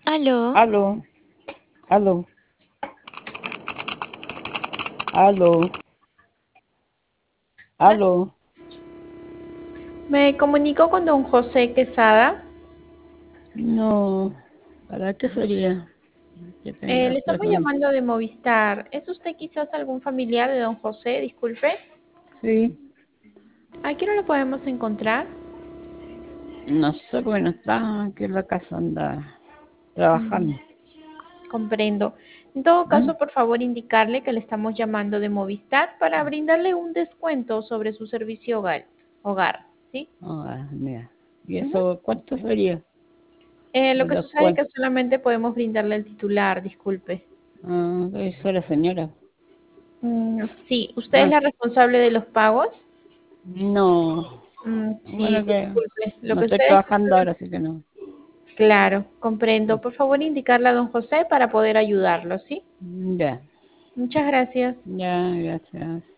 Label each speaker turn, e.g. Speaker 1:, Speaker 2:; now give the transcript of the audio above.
Speaker 1: Aló,
Speaker 2: Aló, aló, aló, aló.
Speaker 3: Me comunico con don José Quesada.
Speaker 2: No, ¿para qué sería? Que tenga
Speaker 3: Le estamos
Speaker 2: perdón.
Speaker 3: llamando de Movistar. ¿Es usted quizás algún familiar de don José? Disculpe.
Speaker 2: Sí,
Speaker 3: ¿A qué hora lo podemos encontrar?
Speaker 2: no sé porque no está aquí en la casa, anda
Speaker 3: Mm,
Speaker 2: trabajando.
Speaker 3: comprendo. En todo
Speaker 2: ¿Mm?
Speaker 3: caso, por favor, indicarle que le estamos llamando de Movistar para brindarle un descuento sobre su servicio hogar, ¿sí?
Speaker 2: Ah, mira. ¿Y
Speaker 3: Ujú.
Speaker 2: eso cuánto sería?
Speaker 3: Lo
Speaker 2: ¿De
Speaker 3: que
Speaker 2: los
Speaker 3: sucede es
Speaker 2: cuál?
Speaker 3: que solamente podemos brindarle el titular, disculpe.
Speaker 2: Ah, debe ser la señora.
Speaker 3: Sí, ¿usted es
Speaker 2: Ah,
Speaker 3: la responsable de los pagos?
Speaker 2: no.
Speaker 3: Sí,
Speaker 2: Bueno que
Speaker 3: disculpe. Lo
Speaker 2: no
Speaker 3: que
Speaker 2: estoy
Speaker 3: sucede es
Speaker 2: trabajando
Speaker 3: que
Speaker 2: ahora, así que no.
Speaker 3: claro, comprendo. Por favor, indicarle a don José para poder ayudarlo, ¿sí?
Speaker 2: Ya,
Speaker 3: Muchas gracias.
Speaker 2: ya, gracias.